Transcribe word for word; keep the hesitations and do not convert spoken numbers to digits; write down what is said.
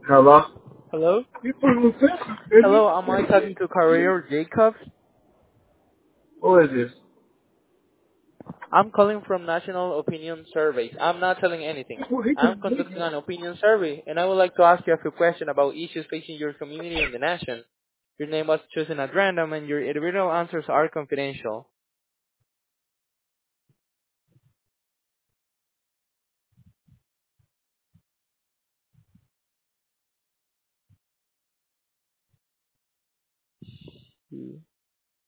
Hello? Hello? You put him in session, didn't Hello, am I talking to Career Jacobs? Who is this? I'm calling from National Opinion Surveys. I'm not telling anything. Well, he I'm couldn't get conducting it. an opinion survey, and I would like to ask you a few questions about issues facing your community and the nation. Your name was chosen at random, and your individual answers are confidential.